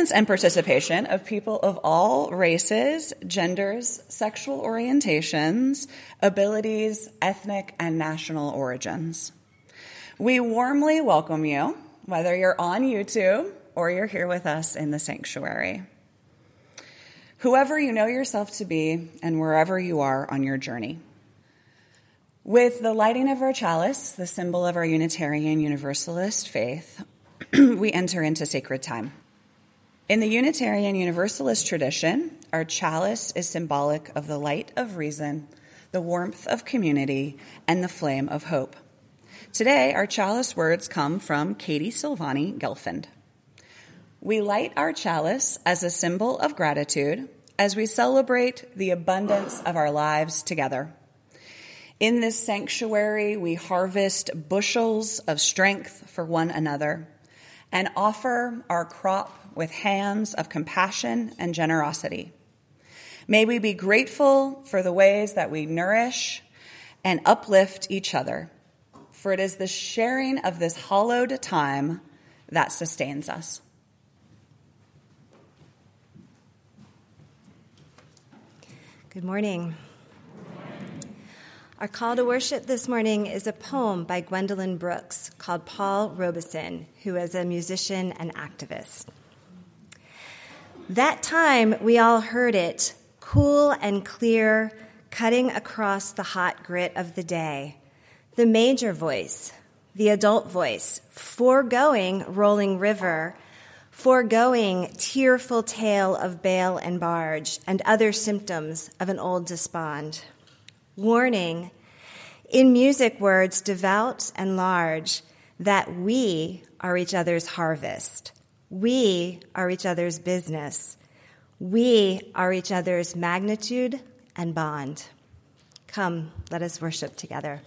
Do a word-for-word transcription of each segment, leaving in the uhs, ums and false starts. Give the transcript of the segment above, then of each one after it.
presence and participation of people of all races, genders, sexual orientations, abilities, ethnic, and national origins. We warmly welcome you, whether you're on YouTube or you're here with us in the sanctuary. Whoever you know yourself to be and wherever you are on your journey. With the lighting of our chalice, the symbol of our Unitarian Universalist faith, we enter into sacred time. In the Unitarian Universalist tradition, our chalice is symbolic of the light of reason, the warmth of community, and the flame of hope. Today, our chalice words come from Katie Silvani Gelfand. We light our chalice as a symbol of gratitude as we celebrate the abundance of our lives together. In this sanctuary, we harvest bushels of strength for one another and offer our crop with hands of compassion and generosity. May we be grateful for the ways that we nourish and uplift each other, for it is the sharing of this hallowed time that sustains us. Good morning. Our call to worship this morning is a poem by Gwendolyn Brooks called Paul Robeson, who is a musician and activist. That time we all heard it, cool and clear, cutting across the hot grit of the day. The major voice, the adult voice, foregoing rolling river, foregoing tearful tale of bale and barge and other symptoms of an old despond. Warning, in music words devout and large, that we are each other's harvest. We are each other's business. We are each other's magnitude and bond. Come, let us worship together.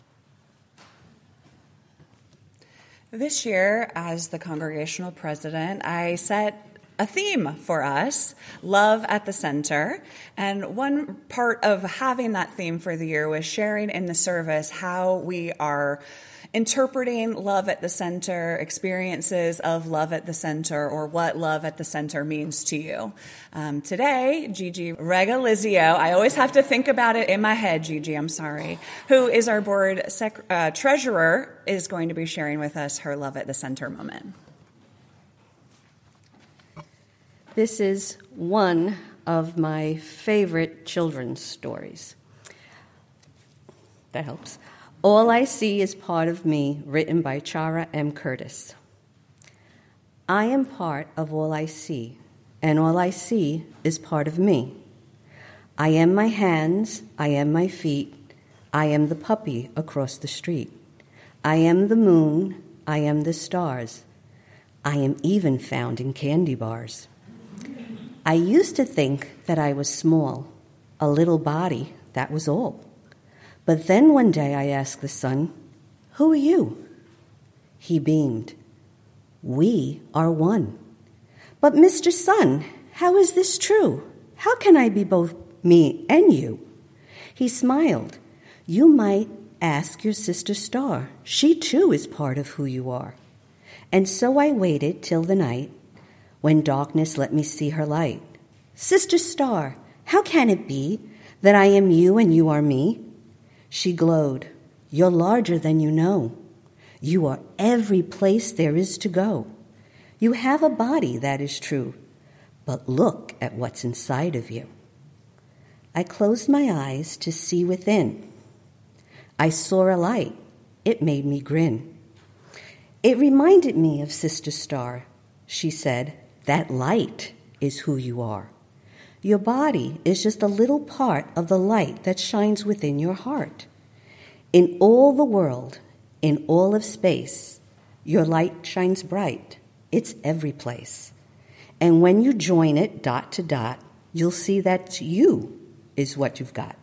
This year, as the congregational president, I set a theme for us, love at the center. And one part of having that theme for the year was sharing in the service how we are interpreting love at the center, experiences of love at the center, or what love at the center means to you. Um, today, Gigi Regalizio, I always have to think about it in my head, Gigi, I'm sorry, who is our board sec- uh, treasurer, is going to be sharing with us her love at the center moment. This is one of my favorite children's stories. That helps. All I See is Part of Me, written by Chara M. Curtis. I am part of all I see, and all I see is part of me. I am my hands, I am my feet, I am the puppy across the street. I am the moon, I am the stars. I am even found in candy bars. I used to think that I was small, a little body, that was all. But then one day I asked the sun, "Who are you?" He beamed. "We are one." "But Mister Sun, how is this true? How can I be both me and you?" He smiled. "You might ask your sister Star. She too is part of who you are." And so I waited till the night, when darkness let me see her light. "Sister Star, how can it be that I am you and you are me?" She glowed. "You're larger than you know. You are every place there is to go. You have a body, that is true, but look at what's inside of you." I closed my eyes to see within. I saw a light. It made me grin. It reminded me of Sister Star. She said, "That light is who you are. Your body is just a little part of the light that shines within your heart. In all the world, in all of space, your light shines bright. It's every place. And when you join it dot to dot, you'll see that you is what you've got.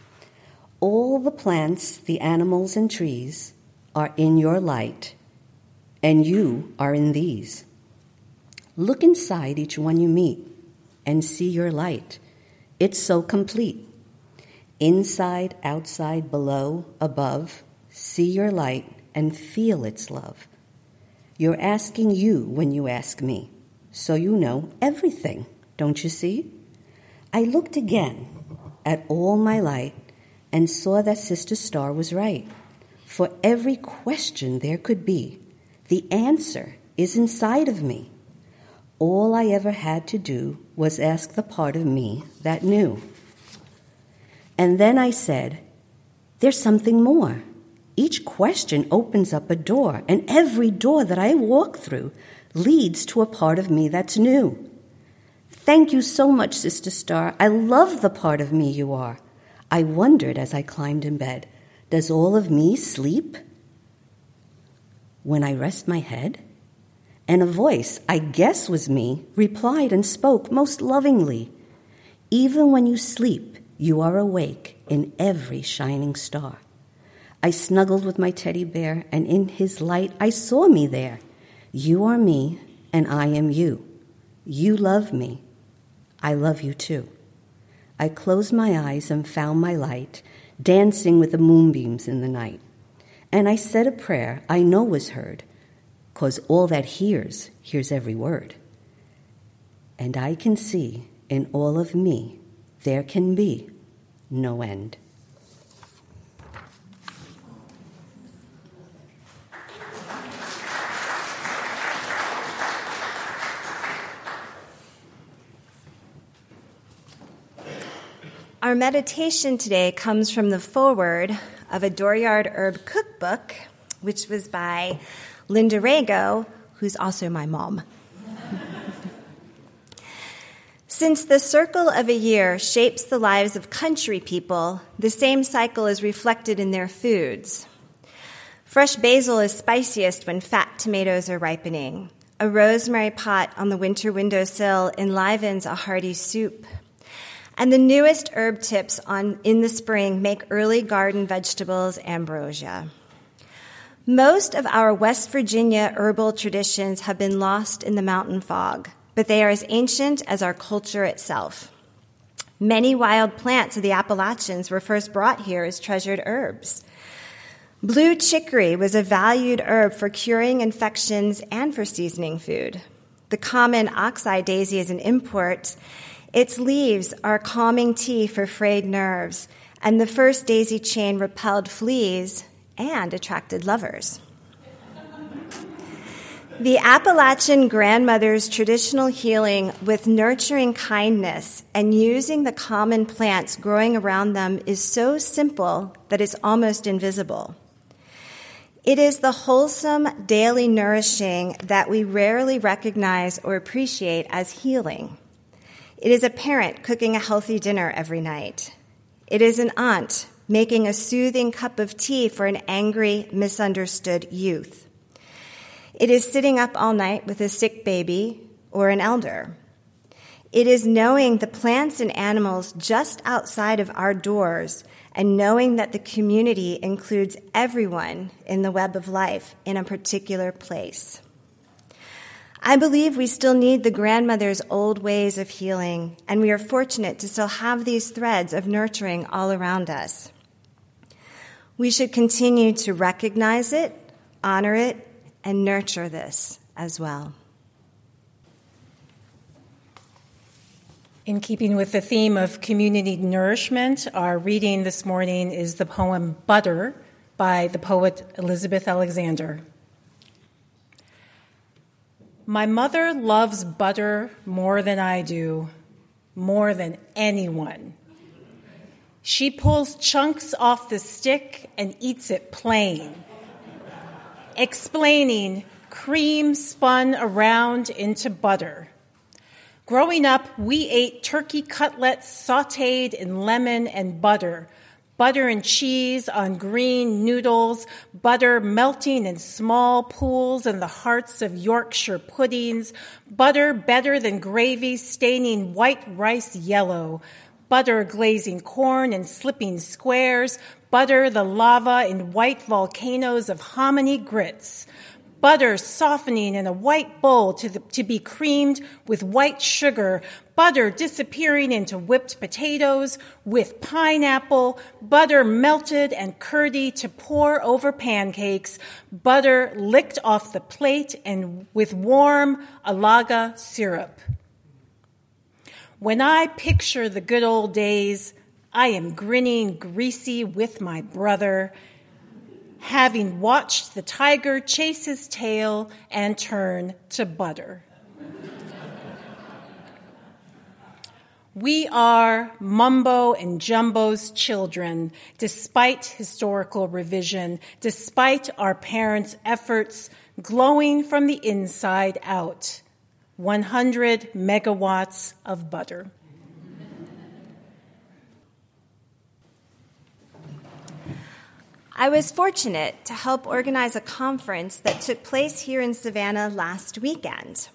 All the plants, the animals, and trees are in your light, and you are in these. Look inside each one you meet and see your light. It's so complete. Inside, outside, below, above, see your light and feel its love. You're asking you when you ask me. so you know everything, don't you see? I looked again at all my light and saw that Sister Star was right. For every question there could be, the answer is inside of me. All I ever had to do was ask the part of me that knew. And then I said, there's something more. Each question opens up a door, and every door that I walk through leads to a part of me that's new. Thank you so much, Sister Star. I love the part of me you are. I wondered as I climbed in bed, does all of me sleep? When I rest my head, and a voice, I guess was me, replied and spoke most lovingly, even when you sleep, you are awake in every shining star. I snuggled with my teddy bear, and in his light I saw me there. You are me, and I am you. You love me. I love you too. I closed my eyes and found my light, dancing with the moonbeams in the night. And I said a prayer I know was heard, 'cause all that hears, hears every word. And I can see in all of me there can be no end. Our meditation today comes from the foreword of a Dooryard Herb cookbook, which was by Linda Rago, who's also my mom. Since the circle of a year shapes the lives of country people, the same cycle is reflected in their foods. Fresh basil is spiciest when fat tomatoes are ripening. A rosemary pot on the winter windowsill enlivens a hearty soup. And the newest herb tips on in the spring make early garden vegetables ambrosia. Most of our West Virginia herbal traditions have been lost in the mountain fog, but they are as ancient as our culture itself. Many wild plants of the Appalachians were first brought here as treasured herbs. Blue chicory was a valued herb for curing infections and for seasoning food. The common oxeye daisy is an import. Its leaves are calming tea for frayed nerves, and the first daisy chain repelled fleas and attracted lovers. The Appalachian grandmother's traditional healing with nurturing kindness and using the common plants growing around them is so simple that it's almost invisible. It is the wholesome, daily nourishing that we rarely recognize or appreciate as healing. It is a parent cooking a healthy dinner every night. It is an aunt making a soothing cup of tea for an angry, misunderstood youth. It is sitting up all night with a sick baby or an elder. It is knowing the plants and animals just outside of our doors and knowing that the community includes everyone in the web of life in a particular place. I believe we still need the grandmother's old ways of healing, and we are fortunate to still have these threads of nurturing all around us. We should continue to recognize it, honor it, and nurture this as well. In keeping with the theme of community nourishment, our reading this morning is the poem Butter by the poet Elizabeth Alexander. My mother loves butter more than I do, more than anyone. She pulls chunks off the stick and eats it plain, explaining cream spun around into butter. Growing up, we ate turkey cutlets sautéed in lemon and butter, butter and cheese on green noodles, butter melting in small pools in the hearts of Yorkshire puddings, butter better than gravy staining white rice yellow, butter glazing corn in slipping squares, butter the lava in white volcanoes of hominy grits, butter softening in a white bowl to, the, to be creamed with white sugar, butter disappearing into whipped potatoes with pineapple, butter melted and curdy to pour over pancakes, butter licked off the plate and with warm Alaga syrup. When I picture the good old days, I am grinning greasy with my brother, having watched the tiger chase his tail and turn to butter. We are Mumbo and Jumbo's children, despite historical revision, despite our parents' efforts, glowing from the inside out. one hundred megawatts of butter. I was fortunate to help organize a conference that took place here in Savannah last weekend.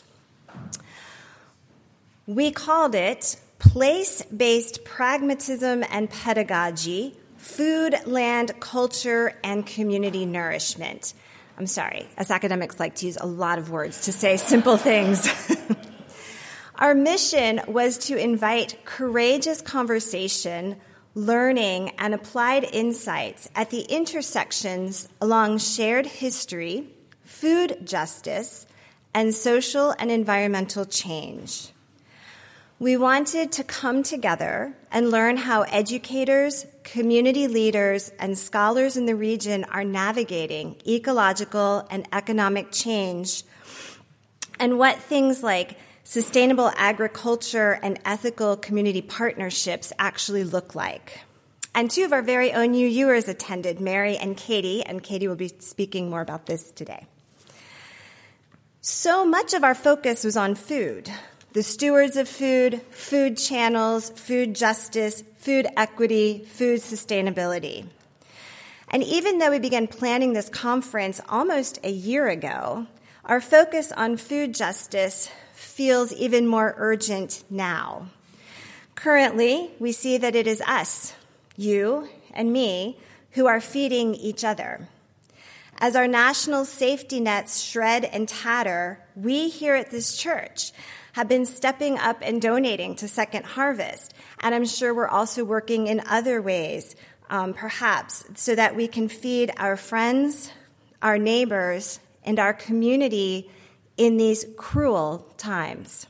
We called it Place-Based Pragmatism and Pedagogy, Food, Land, Culture, and Community Nourishment. I'm sorry, us academics like to use a lot of words to say simple things. Our mission was to invite courageous conversation, learning, and applied insights at the intersections along shared history, food justice, and social and environmental change. We wanted to come together and learn how educators, community leaders, and scholars in the region are navigating ecological and economic change, and what things like sustainable agriculture and ethical community partnerships actually look like. And two of our very own U Uers attended, Mary and Katie, and Katie will be speaking more about this today. So much of our focus was on food, the stewards of food, food channels, food justice, food equity, food sustainability. And even though we began planning this conference almost a year ago, our focus on food justice feels even more urgent now. Currently, we see that it is us, you and me, who are feeding each other. As our national safety nets shred and tatter, we here at this church have been stepping up and donating to Second Harvest, and I'm sure we're also working in other ways, um, perhaps, so that we can feed our friends, our neighbors, and our community in these cruel times.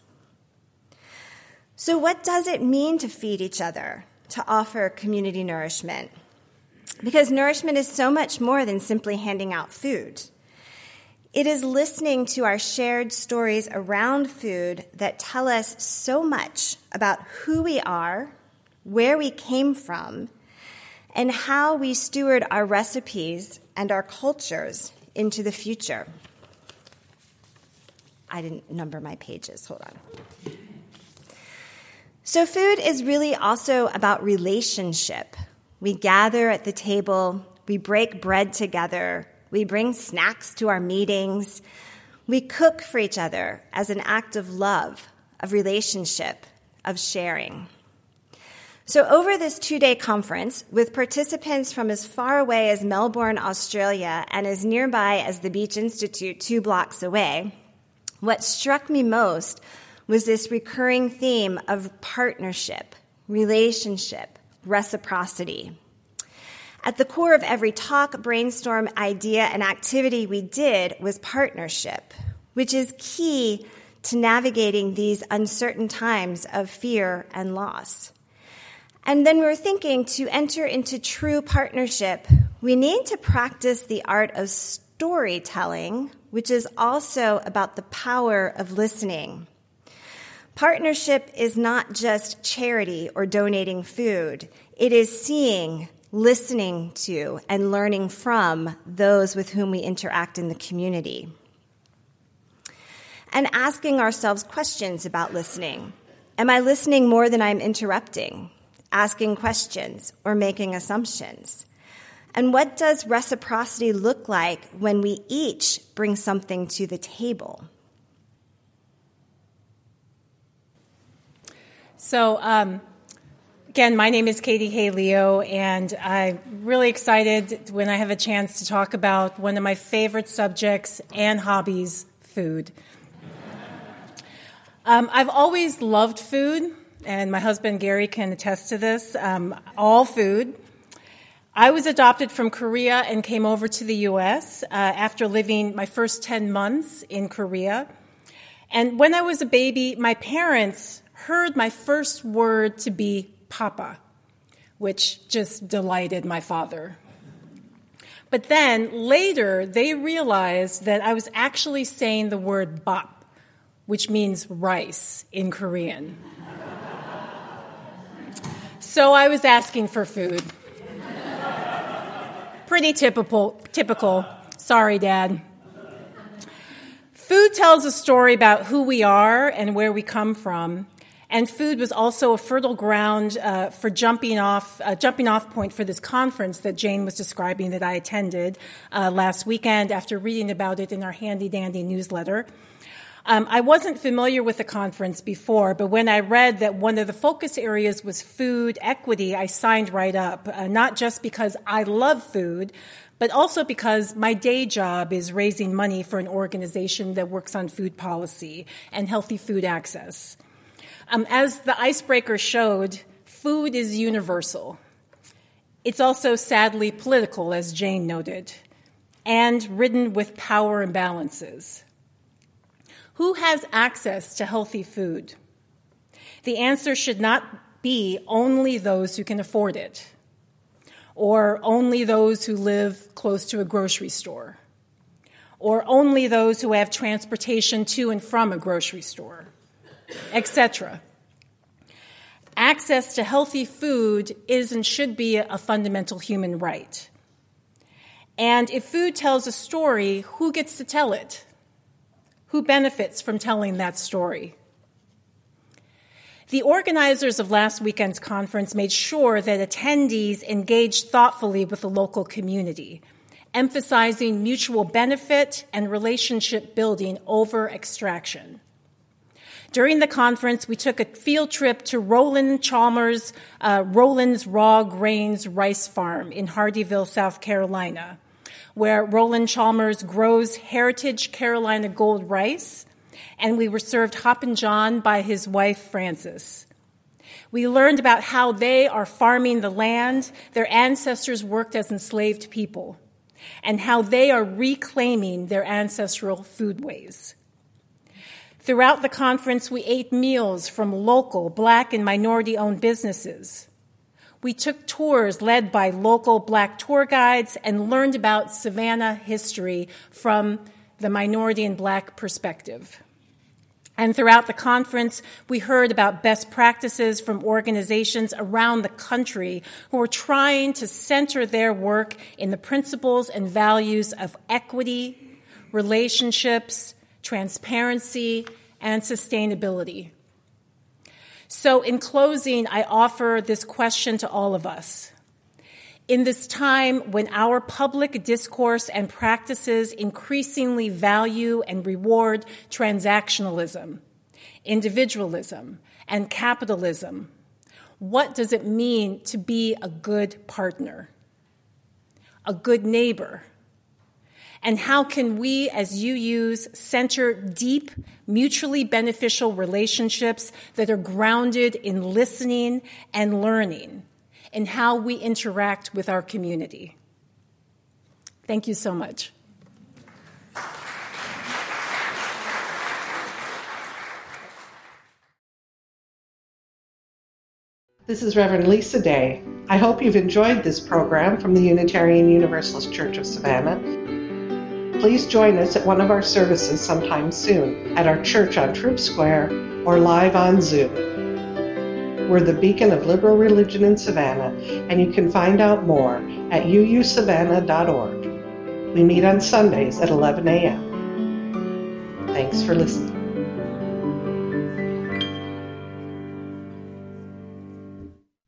So what does it mean to feed each other, to offer community nourishment? Because nourishment is so much more than simply handing out food. It is listening to our shared stories around food that tell us so much about who we are, where we came from, and how we steward our recipes and our cultures into the future. I didn't number my pages. Hold on. So food is really also about relationship. We gather at the table, we break bread together, we bring snacks to our meetings, we cook for each other as an act of love, of relationship, of sharing. So over this two-day conference, with participants from as far away as Melbourne, Australia, and as nearby as the Beach Institute two blocks away, what struck me most was this recurring theme of partnership, relationship, reciprocity. At the core of every talk, brainstorm, idea, and activity we did was partnership, which is key to navigating these uncertain times of fear and loss. And then we were thinking, to enter into true partnership, we need to practice the art of storytelling, which is also about the power of listening. Partnership is not just charity or donating food. It is seeing, listening to, and learning from those with whom we interact in the community. And asking ourselves questions about listening. Am I listening more than I'm interrupting? Asking questions or making assumptions? And what does reciprocity look like when we each bring something to the table? So, um, Again, my name is Katie Hay-Leo, and I'm really excited when I have a chance to talk about one of my favorite subjects and hobbies, food. Um, I've always loved food, and my husband Gary can attest to this, um, all food. I was adopted from Korea and came over to the U S uh, after living my first ten months in Korea. And when I was a baby, my parents heard my first word to be Papa, which just delighted my father. But then later, they realized that I was actually saying the word bap, which means rice in Korean. So I was asking for food. Pretty typical, typical. Sorry, Dad. Food tells a story about who we are and where we come from. And food was also a fertile ground uh, for jumping off, a jumping off point for this conference that Jane was describing that I attended uh, last weekend after reading about it in our handy-dandy newsletter. Um, I wasn't familiar with the conference before, but when I read that one of the focus areas was food equity, I signed right up, uh, not just because I love food, but also because my day job is raising money for an organization that works on food policy and healthy food access. Um, as the icebreaker showed, food is universal. It's also sadly political, as Jane noted, and ridden with power imbalances. Who has access to healthy food? The answer should not be only those who can afford it, or only those who live close to a grocery store, or only those who have transportation to and from a grocery store, et cetera. Access to healthy food is and should be a fundamental human right. And if food tells a story, who gets to tell it? Who benefits from telling that story? The organizers of last weekend's conference made sure that attendees engaged thoughtfully with the local community, emphasizing mutual benefit and relationship building over extraction. During the conference, we took a field trip to Roland Chalmers, uh, Roland's Raw Grains Rice Farm in Hardeeville, South Carolina, where Roland Chalmers grows heritage Carolina Gold rice, and we were served Hoppin' John by his wife, Frances. We learned about how they are farming the land their ancestors worked as enslaved people, and how they are reclaiming their ancestral foodways. Throughout the conference, we ate meals from local Black and minority-owned businesses. We took tours led by local Black tour guides and learned about Savannah history from the minority and Black perspective. And throughout the conference, we heard about best practices from organizations around the country who are trying to center their work in the principles and values of equity, relationships, transparency, and sustainability. So in closing, I offer this question to all of us. In this time when our public discourse and practices increasingly value and reward transactionalism, individualism, and capitalism, what does it mean to be a good partner, a good neighbor? And how can we, as U Us, center deep, mutually beneficial relationships that are grounded in listening and learning in how we interact with our community? Thank you so much. This is Reverend Lisa Day. I hope you've enjoyed this program from the Unitarian Universalist Church of Savannah. Please join us at one of our services sometime soon at our church on Troop Square or live on Zoom. We're the beacon of liberal religion in Savannah, and you can find out more at u u savannah dot org. We meet on Sundays at eleven a.m. Thanks for listening.